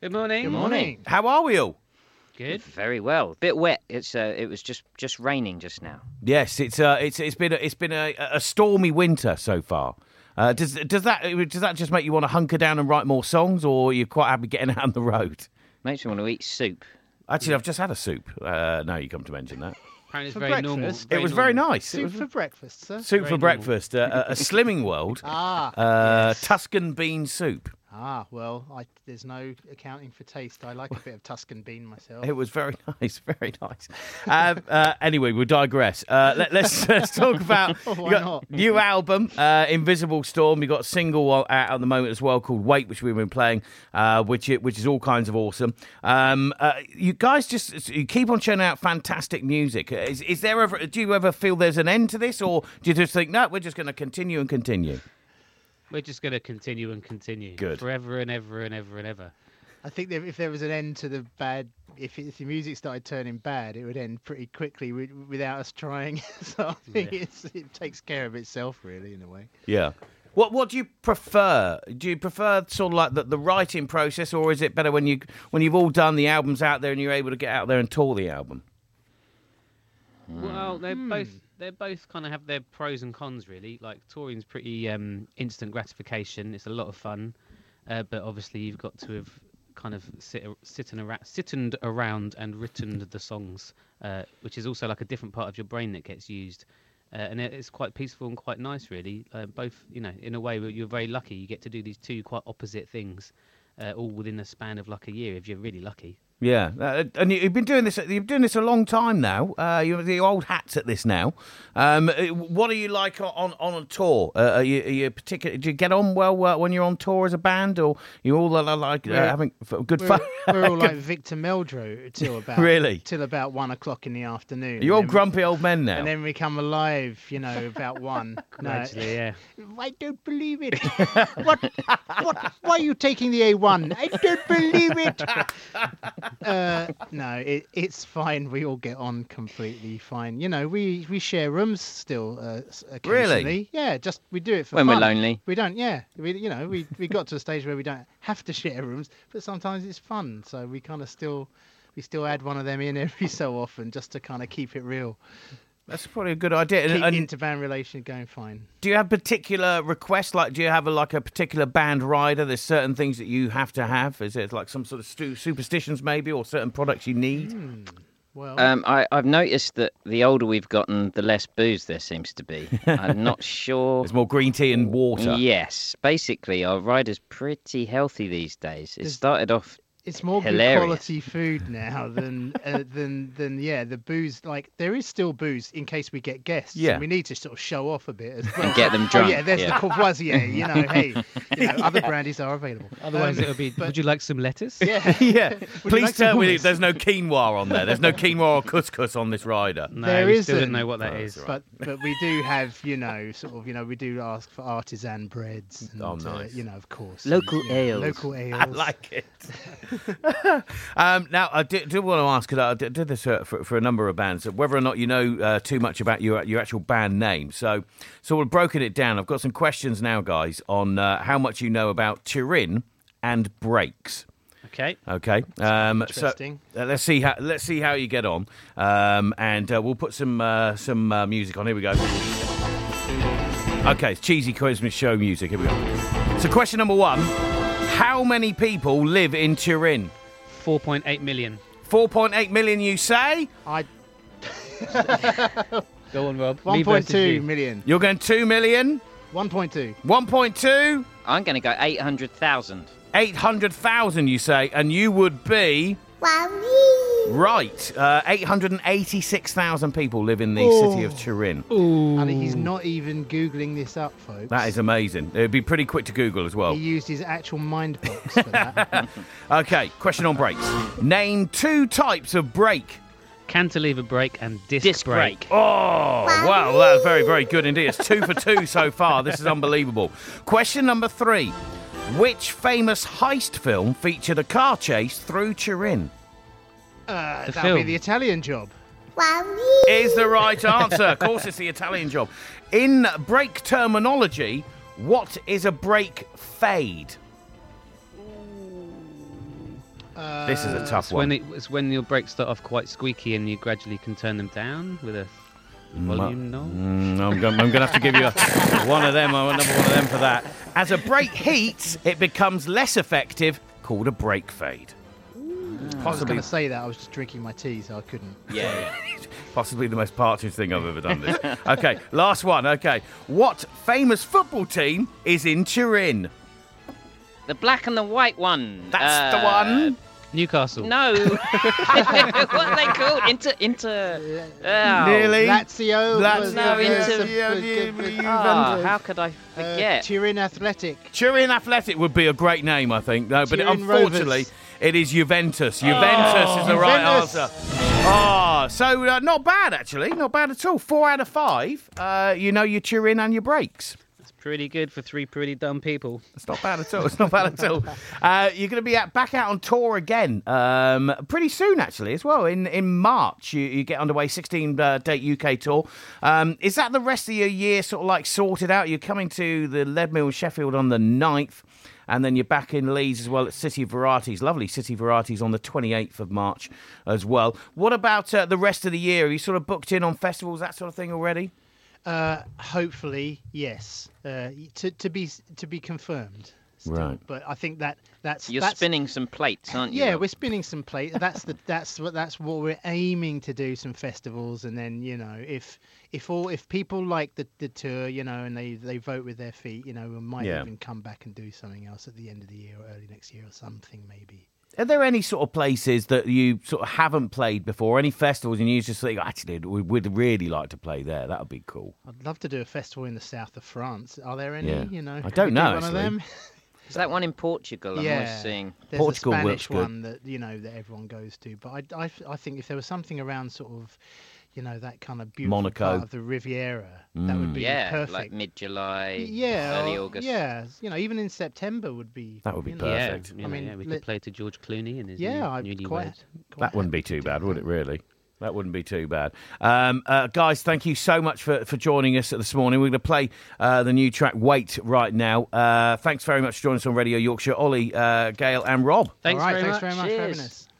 Good morning. Good morning. How are we all? Good. Very well. Bit wet. It was just raining just now. Yes, it's been a stormy winter so far. Does that just make you want to hunker down and write more songs, or are you quite happy getting out on the road? Makes me want to eat soup. Actually, I've just had a soup. Now you come to mention that. Apparently it's For very normal. breakfast? It was very nice. Soup for breakfast, sir. Soup very for normal. breakfast. A Slimming World. Yes. Tuscan bean soup. Well, there's no accounting for taste. I like a bit of Tuscan bean myself. It was very nice, very nice. Anyway, we'll digress. Let's talk about Why not? new album, Invisible Storm. You've got a single out at the moment as well called Wait, which we've been playing, which is all kinds of awesome. You guys you keep on churning out fantastic music. Is there ever? Do you ever feel there's an end to this, or do you just think no, we're just going to continue and continue? We're just going to continue and continue. Good. Forever and ever and ever and ever. I think that if there was an end to the bad, if the music started turning bad, it would end pretty quickly without us trying. So I think it takes care of itself, really, in a way. Yeah. What do you prefer? Do you prefer sort of like the writing process, or is it better when you've all done the albums out there and you're able to get out there and tour the album? Well, they're both kind of have their pros and cons, really. Like touring's pretty instant gratification. It's a lot of fun, but obviously you've got to have kind of sitted around and written the songs, which is also like a different part of your brain that gets used. And it's quite peaceful and quite nice, really. Both, in a way, you're very lucky. You get to do these two quite opposite things, all within a span of like a year, if you're really lucky. Yeah, and you've been doing this. You've been doing this a long time now. You're the old hats at this now. What are you like on a tour? Are you particular? Do you get on well when you're on tour as a band, or you all having good fun? We're all like Victor Meldrew till about Really? till about 1 o'clock in the afternoon. You're all And then grumpy old men now. And then we come alive, about 1. Actually, yeah. I don't believe it. What? Why are you taking the A1? I don't believe it. No, it's fine. We all get on completely fine. We share rooms still occasionally. Really? Yeah, just we do it for When fun. we're lonely. We don't. Yeah, we got to a stage where we don't have to share rooms, but sometimes it's fun. So we kind of still add one of them in every so often just to kind of keep it real. That's probably a good idea. Keep And inter-band relation going fine. do you have particular requests? Like, do you have a particular band rider? There's certain things that you have to have. Is it like some sort of superstitions, maybe, or certain products you need? Well, I've noticed that the older we've gotten, the less booze there seems to be. I'm not sure. There's more green tea and water. Yes, basically, our rider's pretty healthy these days. It started off. it's more hilarious. good quality food now than the booze. Like there is still booze in case we get guests. Yeah. And we need to sort of show off a bit as well. And get them Oh drunk, yeah, there's yeah. the Courvoisier. Hey, other brandies are available. Otherwise, it would be. Would you like some lettuce? Yeah. Yeah, Would you please like some tell me hummus? there's no quinoa on there. There's no quinoa or couscous on this rider. No, There we still isn't. don't know what that is. But we do have, we do ask for artisan breads. And, Oh, nice. of course. Local ales. Local ales. I like it. Now, I do want to ask, because I did this for a number of bands, whether or not you know too much about your actual band name. So we've broken it down. I've got some questions now, guys, on how much you know about Turin and brakes. Okay. Okay. Interesting. So let's see how you get on, and we'll put some music on. Here we go. Okay, it's cheesy Christmas show music. Here we go. So question number 1: how many people live in Turin? 4.8 million. 4.8 million, you say? Go on, Rob. Me versus 1.2 you. million. You're going 2 million? 1.2. 1.2? I'm going to go 800,000. 800,000, you say, and you would be... Right. 886,000 people live in the city of Turin. And he's not even Googling this up, folks. That is amazing. It would be pretty quick to Google as well. He used his actual mind box for that. Okay, question on brakes. Name 2 types of brake. Cantilever brake and disc, Disc brake. Oh, wow, that's very, very good indeed. It's 2 for 2 so far. This is unbelievable. Question number 3. Which famous heist film featured a car chase through Turin? The That'll be film. the Italian Job. Is the right answer. Of course, it's the Italian Job. In brake terminology, what is a brake fade? This is a tough When one. it's when your brakes start off quite squeaky and you gradually can turn them down with a volume knob. I'm going to have to give you one of them. I want another one of them for that. As a brake heats, it becomes less effective, called a brake fade. I was Possibly, going to say that. I was just drinking my tea, so I couldn't. Yeah. possibly the most Partridge thing I've ever done. This. Okay, last one. Okay, what famous football team is in Turin? The black and the white one. That's the one. Newcastle. No. What are they called? Inter. Oh. Nearly. Lazio. Oh, how could I forget? Turin Athletic. Turin Athletic would be a great name, I think. No, but Turin unfortunately, Rovers. it is Juventus. Juventus is the right Juventus. answer. Oh, so not bad, actually. Not bad at all. 4 out of 5. You know your Turin and your brakes. It's pretty good for 3 pretty dumb people. It's not bad at all. It's not bad at all. You're going to be back out on tour again pretty soon, actually, as well. In March, you get underway, 16-date UK tour. Is that the rest of your year sort of like sorted out? You're coming to the Leadmill in Sheffield on the 9th. And then you're back in Leeds as well at City Varieties. Lovely City Varieties on the 28th of March as well. What about the rest of the year? Are you sort of booked in on festivals, that sort of thing already? Hopefully, yes. To be confirmed. Still. Right. But I think that's You're spinning some plates, aren't you? Yeah, Rob? we're spinning some plates. That's what we're aiming to do. Some festivals, and then if people like the tour, and they vote with their feet, we might even come back and do something else at the end of the year or early next year or something maybe. Are there any sort of places that you sort of haven't played before? Any festivals and you just think, actually, we would really like to play there? That would be cool. I'd love to do a festival in the south of France. Are there any? Yeah. I Could don't we do know, one of actually. them? Is that one in Portugal? I'm always seeing. There's Portugal a Spanish looks good. one that that everyone goes to. But I think if there was something around sort of, that kind of beautiful Monaco. part of the Riviera, that would be perfect. Like mid-July, yeah, early or- August. Yeah, even in September would be. That would be you know, perfect. Yeah, I mean, we could play to George Clooney and his I'd newlywed. That wouldn't be too bad, would it, really? That wouldn't be too bad. Guys, thank you so much for joining us this morning. We're going to play the new track, Wait, right now. Thanks very much for joining us on Radio Yorkshire. Ollie, Gail and Rob. Thanks All right, very thanks much. very much for having Cheers. us.